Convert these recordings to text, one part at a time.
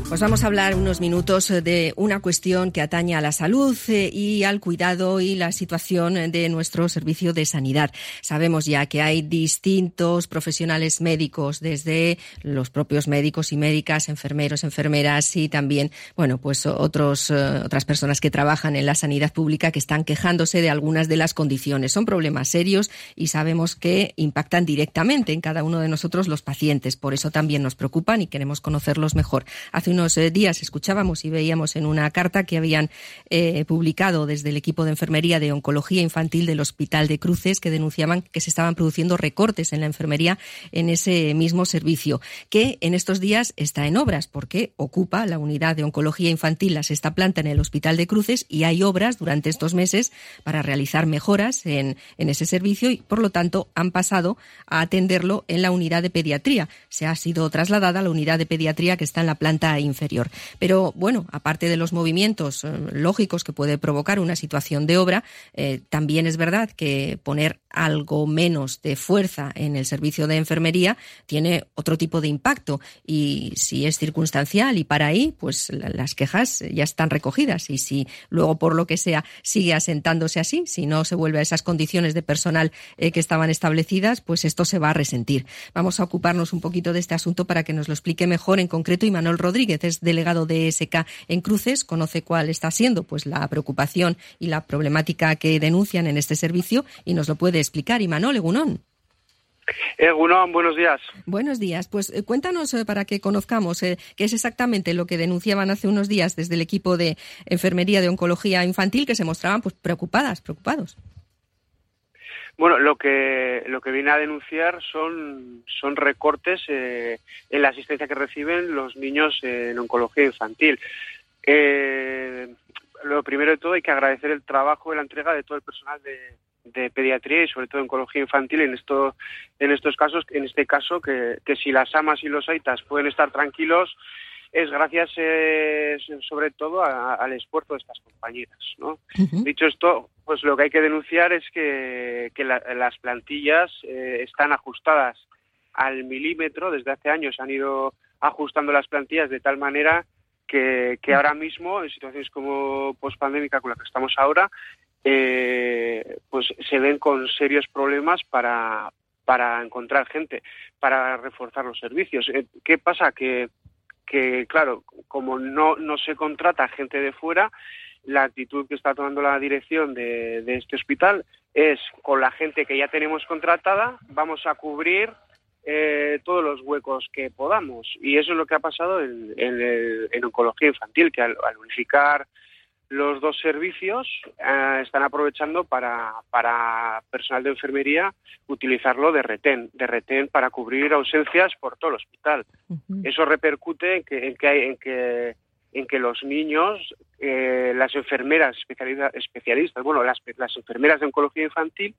Pues vamos a hablar unos minutos de una cuestión que atañe a la salud y al cuidado y la situación de nuestro servicio de sanidad. Sabemos ya que hay distintos profesionales médicos, desde los propios médicos y médicas, enfermeros, enfermeras y también, pues otras personas que trabajan en la sanidad pública que están quejándose de algunas de las condiciones. Son problemas serios y sabemos que impactan directamente en cada uno de nosotros los pacientes. Por eso también nos preocupan y queremos conocerlos mejor. Hace unos días escuchábamos y veíamos en una carta que habían publicado desde el equipo de enfermería de oncología infantil del Hospital de Cruces, que denunciaban que se estaban produciendo recortes en la enfermería en ese mismo servicio, que en estos días está en obras porque ocupa la unidad de oncología infantil, la sexta planta en el Hospital de Cruces, y hay obras durante estos meses para realizar mejoras en ese servicio y, por lo tanto, han pasado a atenderlo en la unidad de pediatría. Se ha sido trasladada a la unidad de pediatría que está en la planta inferior. Pero, aparte de los movimientos lógicos que puede provocar una situación de obra, también es verdad que poner algo menos de fuerza en el servicio de enfermería tiene otro tipo de impacto, y si es circunstancial y para ahí, pues las quejas ya están recogidas, y si luego por lo que sea sigue asentándose así, si no se vuelve a esas condiciones de personal que estaban establecidas, pues esto se va a resentir. Vamos a ocuparnos un poquito de este asunto para que nos lo explique mejor en concreto Imanol Rodríguez, es delegado de ESK en Cruces, conoce cuál está siendo la preocupación y la problemática que denuncian en este servicio y nos lo puede explicar. Imanol, egunon. Egunon, buenos días. Buenos días. Pues cuéntanos para que conozcamos qué es exactamente lo que denunciaban hace unos días desde el equipo de enfermería de oncología infantil, que se mostraban preocupados. Bueno, lo que viene a denunciar son recortes en la asistencia que reciben los niños en oncología infantil. Lo primero de todo, hay que agradecer el trabajo y la entrega de todo el personal de pediatría y sobre todo oncología infantil en estos casos, en este caso que si las amas y los aitas pueden estar tranquilos es gracias sobre todo al esfuerzo de estas compañeras, ¿no? Uh-huh. Dicho esto, pues lo que hay que denunciar es que las plantillas están ajustadas al milímetro. Desde hace años han ido ajustando las plantillas de tal manera que ahora mismo, en situaciones como pospandémica con la que estamos ahora, pues se ven con serios problemas para encontrar gente, para reforzar los servicios. ¿Qué pasa? Que claro, como no se contrata gente de fuera, la actitud que está tomando la dirección de este hospital es, con la gente que ya tenemos contratada, vamos a cubrir todos los huecos que podamos. Y eso es lo que ha pasado en oncología infantil, que al unificar los dos servicios están aprovechando para personal de enfermería utilizarlo de retén para cubrir ausencias por todo el hospital. Uh-huh. Eso repercute en que los niños, las enfermeras especialistas, las enfermeras de oncología infantil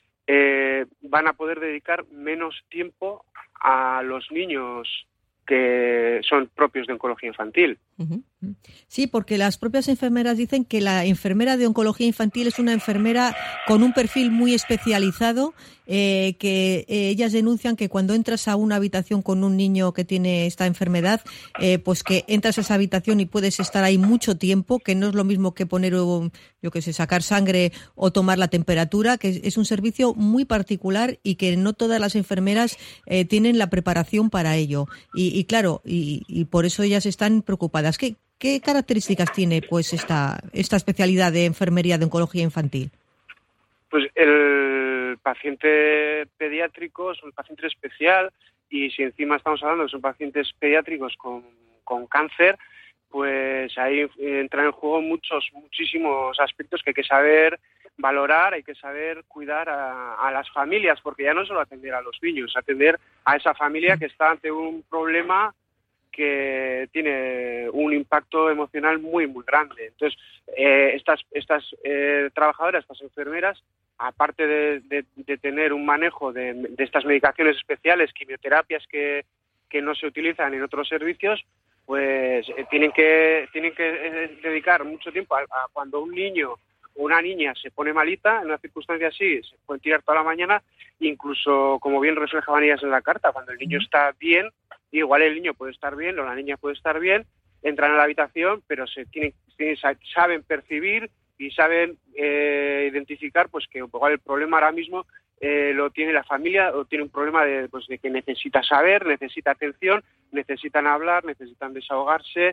van a poder dedicar menos tiempo a los niños que son propios de oncología infantil. Uh-huh. Sí, porque las propias enfermeras dicen que la enfermera de oncología infantil es una enfermera con un perfil muy especializado, que ellas denuncian que cuando entras a una habitación con un niño que tiene esta enfermedad, pues que entras a esa habitación y puedes estar ahí mucho tiempo, que no es lo mismo que poner, sacar sangre o tomar la temperatura, que es un servicio muy particular y que no todas las enfermeras tienen la preparación para ello. Y claro, y por eso ellas están preocupadas. ¿Qué características tiene pues esta especialidad de enfermería de oncología infantil? Pues el paciente pediátrico es un paciente especial, y si encima estamos hablando que son pacientes pediátricos con cáncer, pues ahí entran en juego muchísimos aspectos que hay que saber valorar, hay que saber cuidar a las familias, porque ya no es solo atender a los niños, atender a esa familia que está ante un problema que tiene un impacto emocional muy, muy grande. Entonces, estas trabajadoras, estas enfermeras, aparte de tener un manejo de estas medicaciones especiales, quimioterapias que no se utilizan en otros servicios, pues tienen que dedicar mucho tiempo a cuando un niño o una niña se pone malita, en una circunstancia así, se pueden tirar toda la mañana, incluso, como bien reflejaban ellas en la carta, cuando el niño está bien, igual el niño puede estar bien o la niña puede estar bien, entran a la habitación, pero saben percibir y saben identificar pues que igual el problema ahora mismo lo tiene la familia, o tiene un problema de que necesita saber, necesita atención, necesitan hablar, necesitan desahogarse,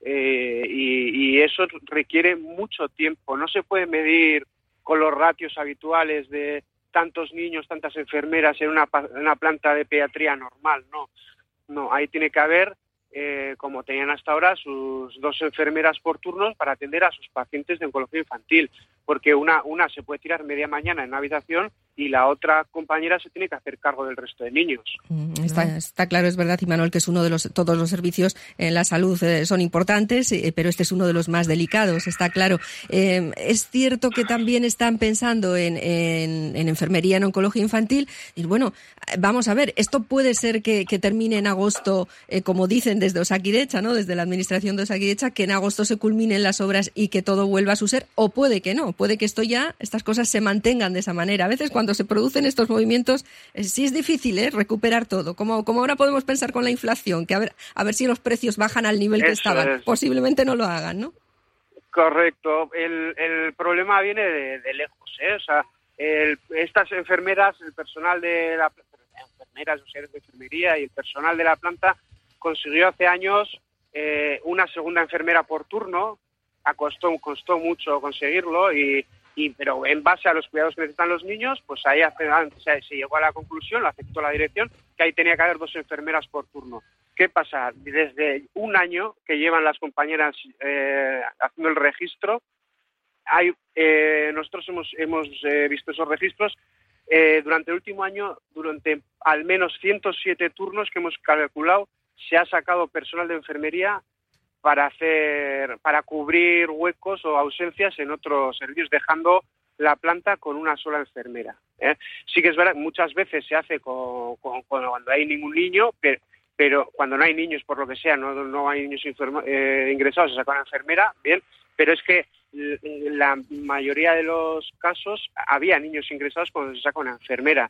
y eso requiere mucho tiempo. No se puede medir con los ratios habituales de tantos niños, tantas enfermeras en una planta de pediatría normal, no, ahí tiene que haber, como tenían hasta ahora, sus 2 enfermeras por turnos para atender a sus pacientes de oncología infantil, porque una se puede tirar media mañana en una habitación y la otra compañera se tiene que hacer cargo del resto de niños. Está claro, es verdad, Imanol, que es uno de todos los servicios en la salud son importantes, pero este es uno de los más delicados, está claro. Es cierto que también están pensando en enfermería en oncología infantil, y bueno, vamos a ver, esto puede ser que termine en agosto, como dicen desde Osakidetza, ¿no? Desde la administración de Osakidetza, que en agosto se culminen las obras y que todo vuelva a su ser, o puede que no, puede que estas cosas se mantengan de esa manera. A veces cuando se producen estos movimientos, sí es difícil recuperar todo, como ahora podemos pensar con la inflación, que a ver si los precios bajan al nivel que estaban, posiblemente no lo hagan, ¿no? Correcto, el problema viene de lejos, o sea, estas enfermeras, el personal de la enfermeras, auxiliares de enfermería y el personal de la planta consiguió hace años una segunda enfermera por turno. Costó mucho conseguirlo, pero en base a los cuidados que necesitan los niños, pues ahí se llegó a la conclusión, lo aceptó la dirección, que ahí tenía que haber 2 enfermeras por turno. ¿Qué pasa? Desde un año que llevan las compañeras haciendo el registro, nosotros hemos visto esos registros. Durante el último año, durante al menos 107 turnos que hemos calculado, se ha sacado personal de enfermería para cubrir huecos o ausencias en otros servicios, dejando la planta con una sola enfermera. Sí que es verdad, muchas veces se hace cuando hay ningún niño, pero cuando no hay niños, por lo que sea, no hay niños ingresados, se saca una enfermera, bien, pero es que en la mayoría de los casos había niños ingresados cuando se saca una enfermera.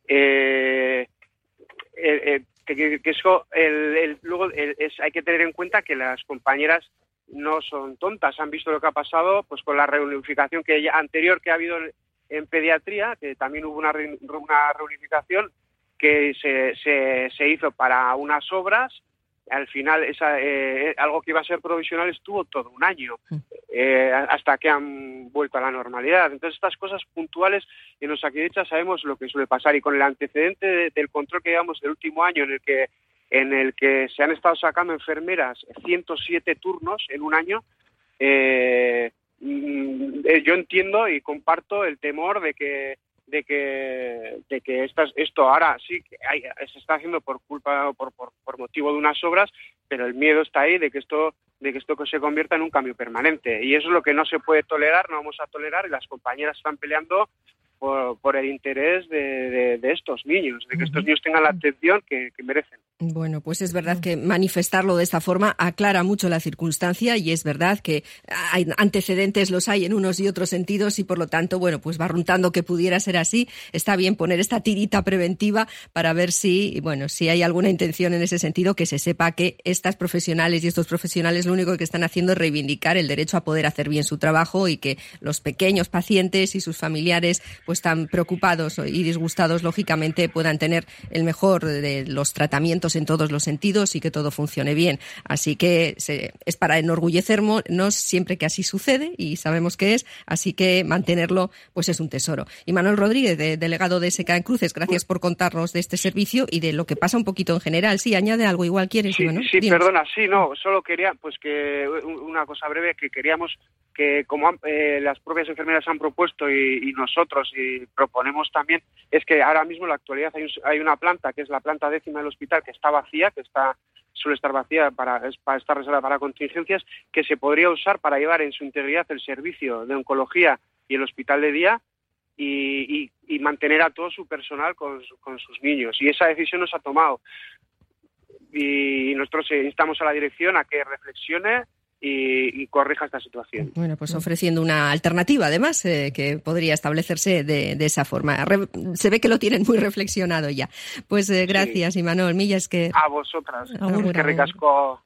Hay que tener en cuenta que las compañeras no son tontas, han visto lo que ha pasado pues con la reunificación anterior que ha habido en pediatría, que también hubo una reunificación que se hizo para unas obras. Al final algo que iba a ser provisional estuvo todo un año hasta que han vuelto a la normalidad. Entonces estas cosas puntuales en Osakidetza sabemos lo que suele pasar, y con el antecedente del control que llevamos del último año en el que se han estado sacando enfermeras 107 turnos en un año, yo entiendo y comparto el temor de que esto ahora sí que se está haciendo por motivo de unas obras, pero el miedo está ahí de que esto se convierta en un cambio permanente, y eso es lo que no se puede tolerar, no vamos a tolerar, y las compañeras están peleando por el interés de estos niños, de que estos niños tengan la atención que merecen. Bueno, pues es verdad que manifestarlo de esta forma aclara mucho la circunstancia, y es verdad que hay antecedentes, los hay en unos y otros sentidos, y por lo tanto, bueno, pues barruntando que pudiera ser así, está bien poner esta tirita preventiva para ver si hay alguna intención en ese sentido, que se sepa que estas profesionales y estos profesionales lo único que están haciendo es reivindicar el derecho a poder hacer bien su trabajo, y que los pequeños pacientes y sus familiares pues tan preocupados y disgustados, lógicamente, puedan tener el mejor de los tratamientos en todos los sentidos y que todo funcione bien. Así que es para enorgullecernos siempre que así sucede, y sabemos que es, así que mantenerlo pues es un tesoro. Imanol Rodríguez, delegado de SK en Cruces, gracias por contarnos de este servicio y de lo que pasa un poquito en general. Sí, añade algo igual, ¿quieres? Sí, Imanol? Sí, perdona, solo quería que una cosa breve, que queríamos que como las propias enfermeras han propuesto y nosotros y proponemos también, es que ahora mismo en la actualidad hay una planta, que es la planta 10ª del hospital, que está vacía, suele estar vacía para estar reservada para contingencias, que se podría usar para llevar en su integridad el servicio de oncología y el hospital de día, y mantener a todo su personal con sus niños. Y esa decisión nos ha tomado. Y nosotros instamos a la dirección a que reflexione y corrija esta situación. Bueno, pues ofreciendo una alternativa, además, que podría establecerse de esa forma. Se ve que lo tienen muy reflexionado ya. Pues gracias, sí. Imanol. Milla, es que... A vosotras. Que ricasco.